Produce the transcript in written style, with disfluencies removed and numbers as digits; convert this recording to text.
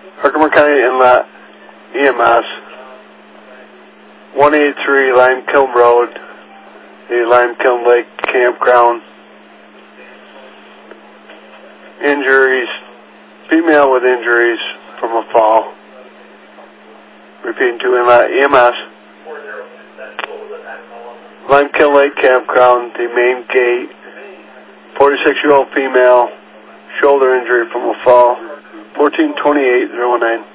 Herkimer County Inlet EMS, 183 Lime Kiln Road, the Lime Kiln Lake Campground. Injuries, female with injuries from a fall. Repeating to Inlet EMS, Lime Kiln Lake Campground, the main gate, 46-year-old female, shoulder injury from a fall, 142809.